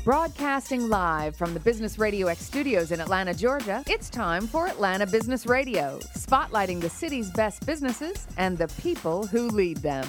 Broadcasting live from the Business Radio X studios in Atlanta, Georgia, it's time for Atlanta Business Radio, spotlighting the city's best businesses and the people who lead them.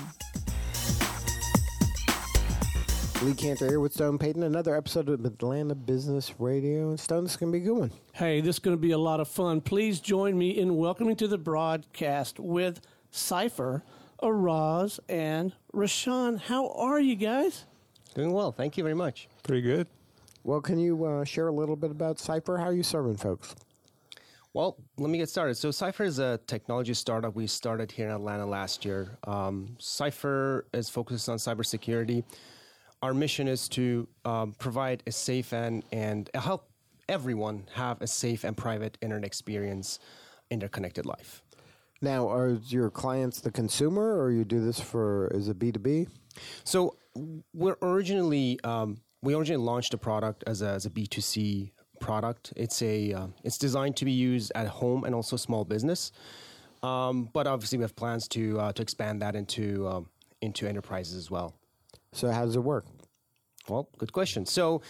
Lee Cantor here with Stone Payton, another episode of Atlanta Business Radio. And Stone, this is going to be a good one. Hey, this is going to be a lot of fun. Please join me in welcoming to the broadcast with Cypher, Araz, and Rashawn. How are you guys? Doing well. Thank you very much. Pretty good. Well, can you share a little bit about Cypher? How are you serving folks? Well, let me get started. So Cypher is a technology startup we started here in Atlanta last year. Cypher is focused on cybersecurity. Our mission is to provide a safe and help everyone have a safe and private internet experience in their connected life. Now, are your clients the consumer, or you do this is it B2B? So we originally launched the product as a B2C product. It's designed to be used at home and also small business. But obviously we have plans to expand that into enterprises as well. So how does it work? Well, good question. So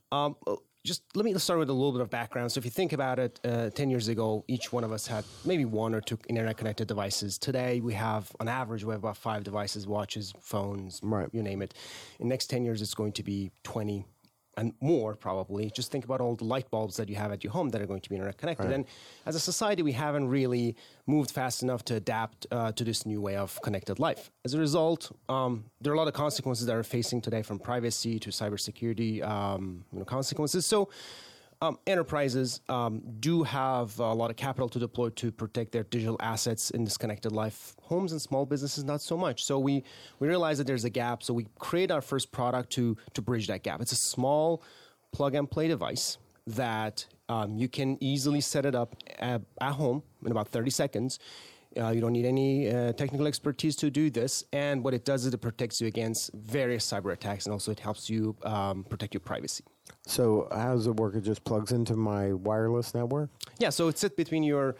let's start with a little bit of background. So if you think about it, 10 years ago, each one of us had maybe one or two internet-connected devices. Today, on average, we have about 5 devices, watches, phones, right. You name it. In the next 10 years, it's going to be 20 and more, probably. Just think about all the light bulbs that you have at your home that are going to be internet-connected. Right. And as a society, we haven't really moved fast enough to adapt to this new way of connected life. As a result, there are a lot of consequences that we're facing today, from privacy to cybersecurity consequences. So enterprises do have a lot of capital to deploy to protect their digital assets in this connected life. Homes and small businesses, not so much. So we realize that there's a gap. So we create our first product to bridge that gap. It's a small plug-and-play device that you can easily set it up at home in about 30 seconds. You don't need any technical expertise to do this. And what it does is it protects you against various cyber attacks, and also it helps you protect your privacy. So how does it work? It just plugs into my wireless network? Yeah, so it sits between your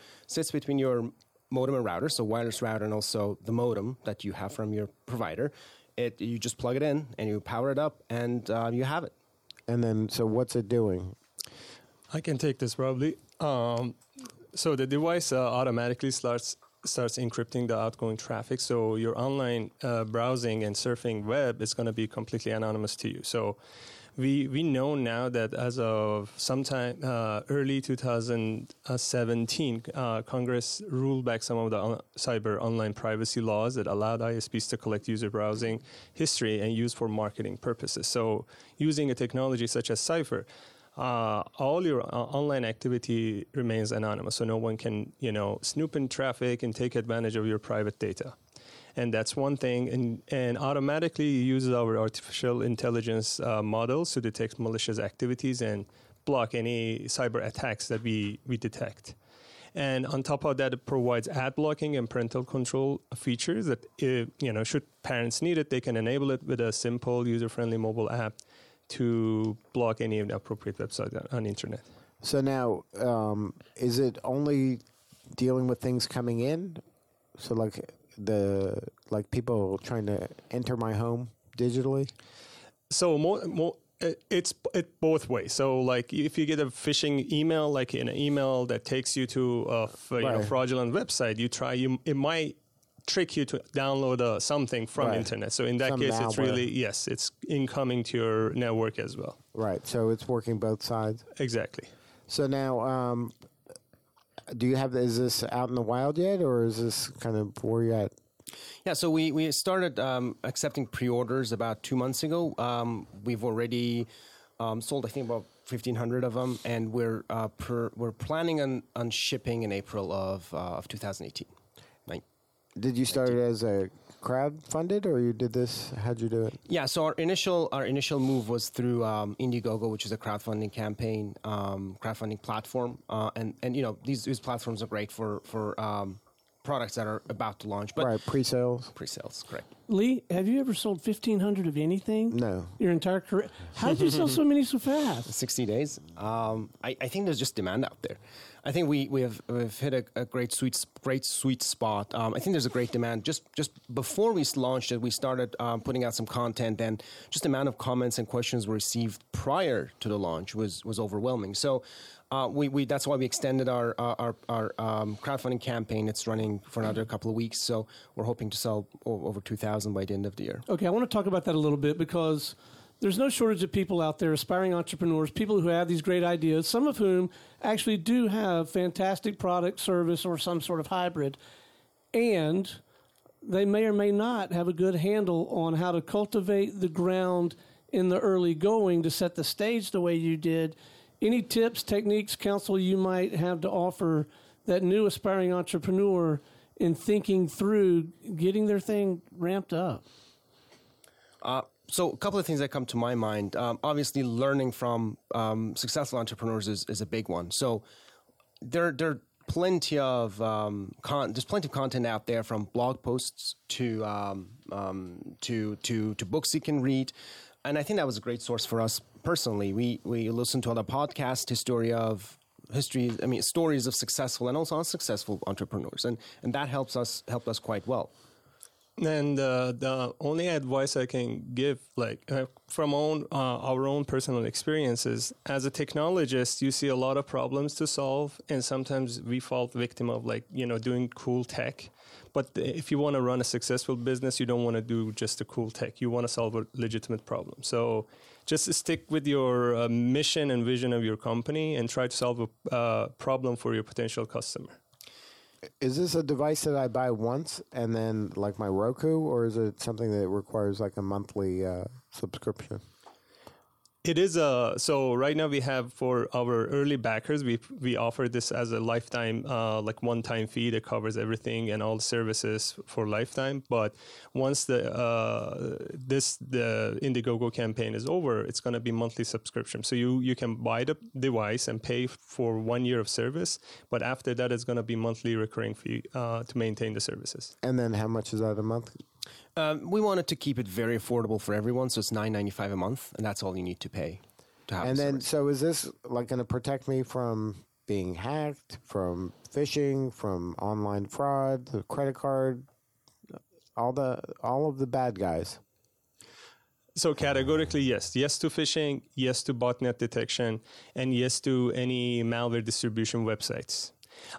modem and router, so wireless router and also the modem that you have from your provider. You just plug it in and you power it up, and you have it. And then, so what's it doing? I can take this probably. So the device automatically starts encrypting the outgoing traffic. So your online browsing and surfing web is going to be completely anonymous to you. So we know now that as of sometime early 2017, Congress ruled back some of the cyber online privacy laws that allowed ISPs to collect user browsing history and use for marketing purposes. So using a technology such as Cypher, all your online activity remains anonymous, so no one can, snoop in traffic and take advantage of your private data. And that's one thing, and automatically uses our artificial intelligence models to detect malicious activities and block any cyber attacks that we detect. And on top of that, it provides ad blocking and parental control features that, should parents need it, they can enable it with a simple, user-friendly mobile app to block any inappropriate website on the internet. So now, is it only dealing with things coming in? So like people trying to enter my home digitally? So it's both ways. So like if you get a phishing email, like an email that takes you to a fraudulent website, it might trick you to download something from internet. So in that case, malware. It's really, it's incoming to your network as well. Right. So it's working both sides. Exactly. So now, is this out in the wild yet, or is this kind of where you at? Yeah, so we started accepting pre-orders about 2 months ago. We've already sold, I think, about 1,500 of them, and we're planning on shipping in April of 2018. Did you start it as a crowd-funded, or you did this? How'd you do it? Yeah, so our initial move was through Indiegogo, which is a crowdfunding campaign, crowdfunding platform, and these platforms are great for products that are about to launch. But right, pre-sales. Pre-sales, correct. Lee, have you ever sold 1,500 of anything? No. Your entire career? How did you sell so many so fast? 60 days. I think there's just demand out there. I think we've hit a great sweet spot. I think there's a great demand. Just before we launched it, we started putting out some content, and just the amount of comments and questions we received prior to the launch was overwhelming. So that's why we extended our crowdfunding campaign. It's running for another couple of weeks, so we're hoping to sell over 2,000 by the end of the year. Okay, I want to talk about that a little bit because there's no shortage of people out there, aspiring entrepreneurs, people who have these great ideas, some of whom actually do have fantastic product, service, or some sort of hybrid, and they may or may not have a good handle on how to cultivate the ground in the early going to set the stage the way you did. Any tips, techniques, counsel you might have to offer that new aspiring entrepreneur in thinking through getting their thing ramped up? So a couple of things that come to my mind. Obviously, learning from successful entrepreneurs is a big one. So there are plenty of there's plenty of content out there, from blog posts to books you can read. And I think that was a great source for us personally. We listened to other podcasts, stories of successful and also unsuccessful entrepreneurs, and that helped us quite well. And the only advice I can give, from our own personal experiences, as a technologist, you see a lot of problems to solve, and sometimes we fall victim of doing cool tech. But if you want to run a successful business, you don't want to do just a cool tech. You want to solve a legitimate problem. So just stick with your mission and vision of your company and try to solve a problem for your potential customer. Is this a device that I buy once and then like my Roku, or is it something that requires like a monthly subscription? It is so right now we have, for our early backers, we offer this as a lifetime, one-time fee that covers everything and all the services for lifetime. But once the Indiegogo campaign is over, it's going to be monthly subscription. So you can buy the device and pay for 1 year of service, but after that it's going to be monthly recurring fee to maintain the services. And then how much is that a month? We wanted to keep it very affordable for everyone, so it's $9.95 a month, and that's all you need to pay to have. And then, so is this going to protect me from being hacked, from phishing, from online fraud, the credit card, all of the bad guys? So categorically, yes. Yes to phishing, yes to botnet detection, and yes to any malware distribution websites.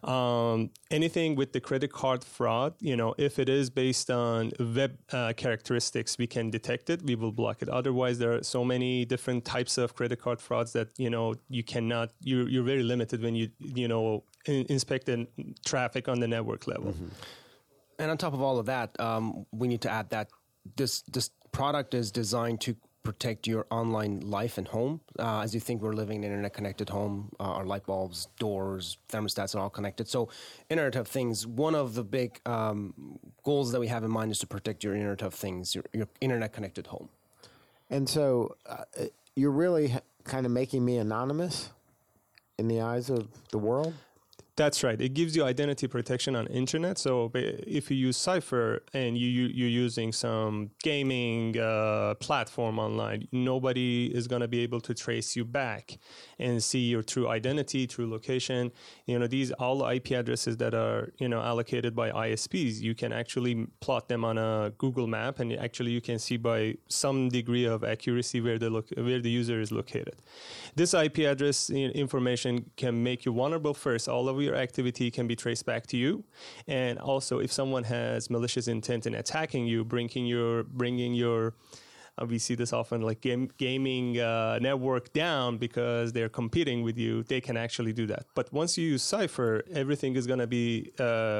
Anything with the credit card fraud, if it is based on web characteristics, we can detect it. We will block it. Otherwise, there are so many different types of credit card frauds that, you cannot, you're very limited when you inspect the traffic on the network level. Mm-hmm. And on top of all of that, we need to add that this product is designed to protect your online life and home. As you think, we're living in an internet-connected home. Our light bulbs, doors, thermostats are all connected. So Internet of Things, one of the big goals that we have in mind is to protect your Internet of Things, your internet-connected home. And so you're really kind of making me anonymous in the eyes of the world? That's right. It gives you identity protection on internet. So if you use Cypher and you're using some gaming platform online, nobody is going to be able to trace you back and see your true identity, true location. These all IP addresses that are allocated by ISPs. You can actually plot them on a Google map, and actually you can see by some degree of accuracy where the user is located. This IP address information can make you vulnerable. First, all of your activity can be traced back to you, and also if someone has malicious intent in attacking you, bringing your we see this often, like gaming network down because they're competing with you, they can actually do that. But once you use Cypher, everything is going to be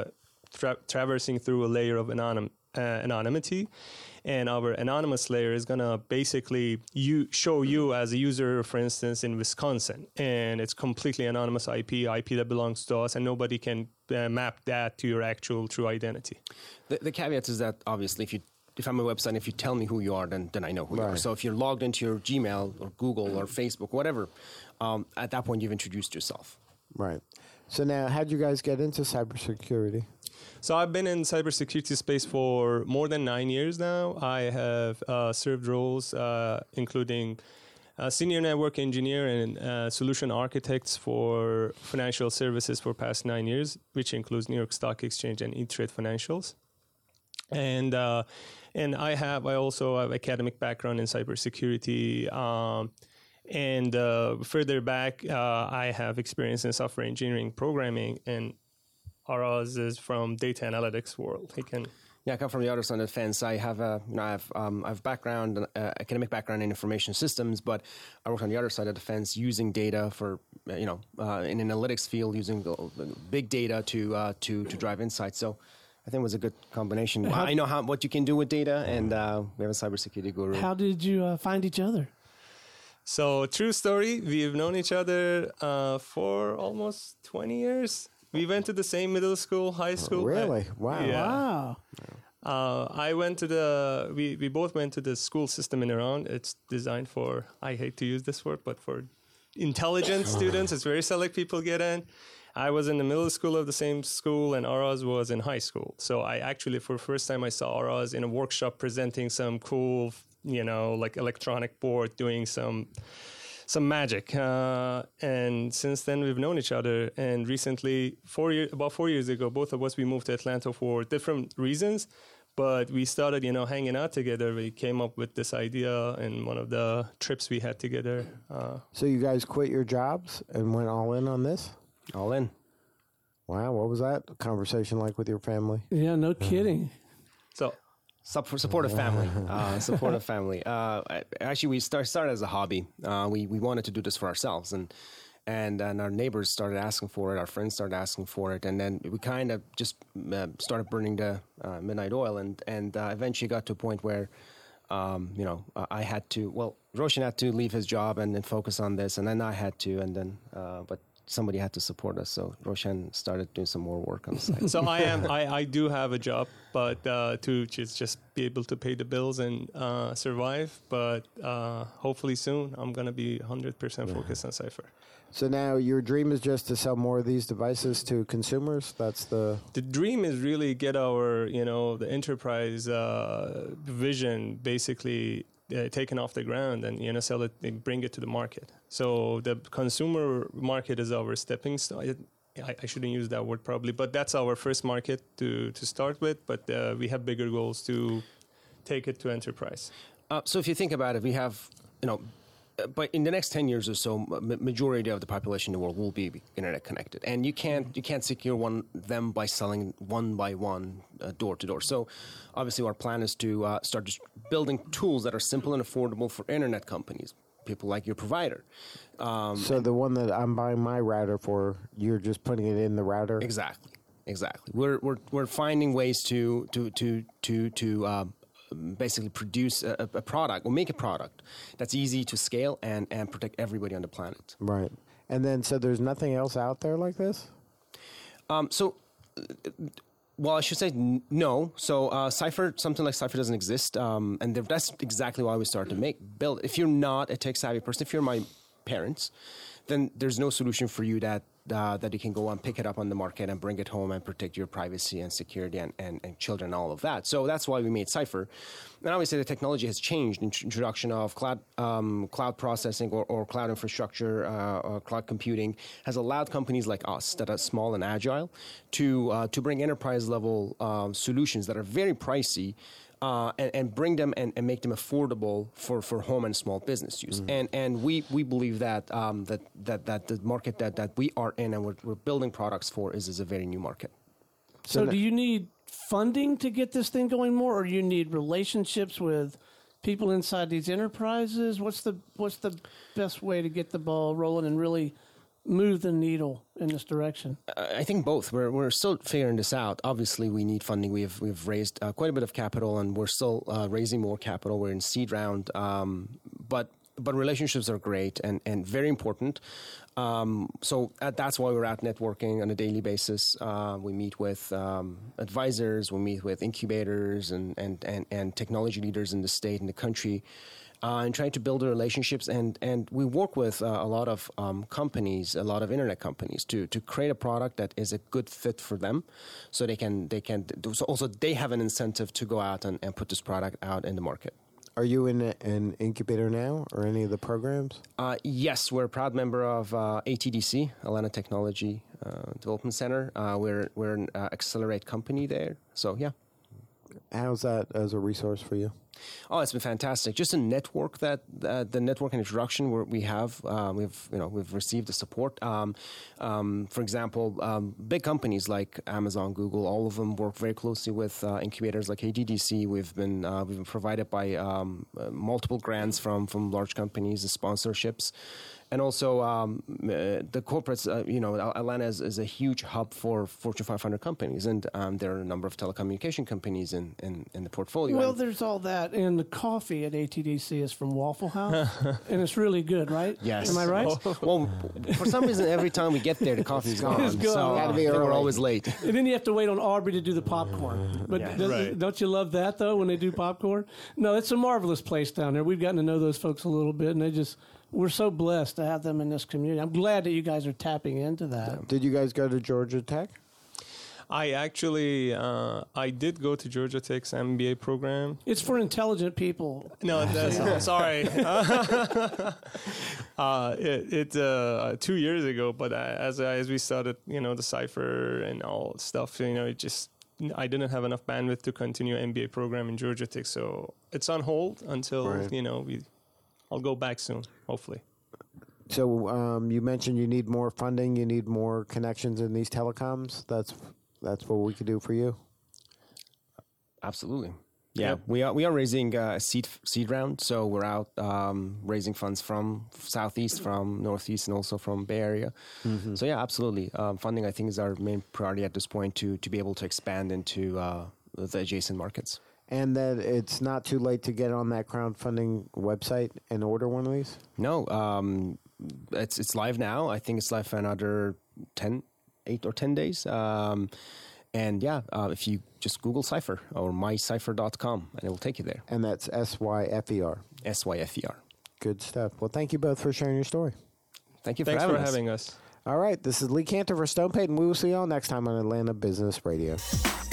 traversing through a layer of anonymity. And our anonymous layer is going to basically show you as a user, for instance, in Wisconsin. And it's completely anonymous IP that belongs to us, and nobody can map that to your actual true identity. The caveat is that, obviously, if I'm a website, if you tell me who you are, then I know who you are. So if you're logged into your Gmail or Google or Facebook, whatever, at that point, you've introduced yourself. Right. So now, how'd you guys get into cybersecurity? So I've been in cybersecurity space for more than 9 years now. I have served roles including senior network engineer and solution architects for financial services for past 9 years, which includes New York Stock Exchange and E-Trade Financials. And I also have academic background in cybersecurity. And further back, I have experience in software engineering, programming, and Araz is from data analytics world. He can. Yeah, I come from the other side of the fence. I have background, academic background in information systems, but I work on the other side of the fence using data for, in analytics field, using big data to drive insights. So I think it was a good combination. I know what you can do with data, and we have a cybersecurity guru. How did you find each other? So, true story, we've known each other for almost 20 years. We went to the same middle school, high school. Really? Wow. Yeah. Wow. I went to we both went to the school system in Iran. It's designed for, I hate to use this word, but for intelligent students. It's very select people get in. I was in the middle school of the same school, and Araz was in high school. So I actually, for the first time, I saw Araz in a workshop presenting some cool, like electronic board, doing some magic. And since then, we've known each other. And recently, about 4 years ago, both of us, we moved to Atlanta for different reasons. But we started, hanging out together. We came up with this idea in one of the trips we had together. So you guys quit your jobs and went all in on this? All in. Wow, what was that conversation like with your family? Yeah, no kidding. So, supportive family. Supportive family. Actually, we started as a hobby. We wanted to do this for ourselves, and our neighbors started asking for it. Our friends started asking for it, and then we kind of just started burning the midnight oil, and eventually got to a point where, I had to. Well, Roshan had to leave his job and then focus on this, and then I had to, and then but somebody had to support us. So Roshan started doing some more work on the side. So I do have a job, but to just be able to pay the bills and survive. But hopefully soon, I'm going to be 100% focused on Cypher. So now your dream is just to sell more of these devices to consumers? That's the dream is really get our, the enterprise vision basically taken off the ground and, sell it and bring it to the market. So the consumer market is our stepping stone. I shouldn't use that word probably, but that's our first market to start with. But we have bigger goals to take it to enterprise. So if you think about it, we have, but in the next 10 years or so, majority of the population in the world will be internet connected, and you can't secure them by selling one by one, door to door. So, obviously, our plan is to start just building tools that are simple and affordable for internet companies, people like your provider. So the one that I'm buying my router for, you're just putting it in the router. Exactly. We're finding ways to basically produce a product or make a product that's easy to scale and protect everybody on the planet. Right. And then, so there's nothing else out there like this? Well, I should say no. So Cypher, something like Cypher doesn't exist. And that's exactly why we started to build. If you're not a tech-savvy person, if you're my parents, then there's no solution for you that you can go and pick it up on the market and bring it home and protect your privacy and security and children and all of that. So that's why we made Cypher. And obviously the technology has changed. Introduction of cloud processing or cloud infrastructure or cloud computing has allowed companies like us that are small and agile to bring enterprise level solutions that are very pricey and bring them and make them affordable for home and small business use. Mm-hmm. And we believe that that the market that we are in and we're building products for is a very new market. So do you need funding to get this thing going more, or you need relationships with people inside these enterprises? What's the best way to get the ball rolling and really move the needle in this direction? I think both. We're still figuring this out. Obviously, we need funding. We've raised quite a bit of capital, and we're still raising more capital. We're in seed round, but relationships are great and very important. So that's why we're out networking on a daily basis. We meet with advisors, we meet with incubators and technology leaders in the state and the country. and trying to build the relationships. And we work with a lot of companies, a lot of internet companies, to create a product that is a good fit for them, so they can so also they have an incentive to go out and put this product out in the market. Are you in an incubator now, or any of the programs? Yes, we're a proud member of ATDC, Atlanta Technology Development Center. We're an Accelerate company there. So yeah. How's that as a resource for you? Oh, it's been fantastic. Just a network the network and introduction we've received the support. For example, big companies like Amazon, Google, all of them work very closely with incubators like ATDC. We've been provided by multiple grants from large companies, the sponsorships. And also the corporates, Atlanta is a huge hub for Fortune 500 companies, and there are a number of telecommunication companies in the portfolio. Well, there's all that, and the coffee at ATDC is from Waffle House, and it's really good, right? Yes. Am I right? Well, for some reason, every time we get there, the coffee's gone. It's gone. So Gotta be we're early. always late. And then you have to wait on Aubrey to do the popcorn. But don't you love that, though, when they do popcorn? No, it's a marvelous place down there. We've gotten to know those folks a little bit, and we're so blessed to have them in this community. I'm glad that you guys are tapping into that. Did you guys go to Georgia Tech? I actually, I did go to Georgia Tech's MBA program. It's for intelligent people. No, that's sorry. It 2 years ago, but as we started, the Cypher and all stuff, I didn't have enough bandwidth to continue MBA program in Georgia Tech, so it's on hold until I'll go back soon, hopefully. So you mentioned you need more funding, you need more connections in these telecoms. That's what we could do for you. Absolutely. Yeah, we are raising a seed round, so we're out raising funds from Southeast, from Northeast, and also from Bay Area. Mm-hmm. So yeah, absolutely. Funding, I think, is our main priority at this point to be able to expand into the adjacent markets. And that it's not too late to get on that crowdfunding website and order one of these? No, it's live now. I think it's live for another 8 or 10 days. And if you just Google Cypher or mycypher.com, and it will take you there. And that's SYFER. SYFER. Good stuff. Well, thank you both for sharing your story. Thank you Thanks for for having us. having us. All right, this is Lee Cantor for Stone Payton. We will see you all next time on Atlanta Business Radio.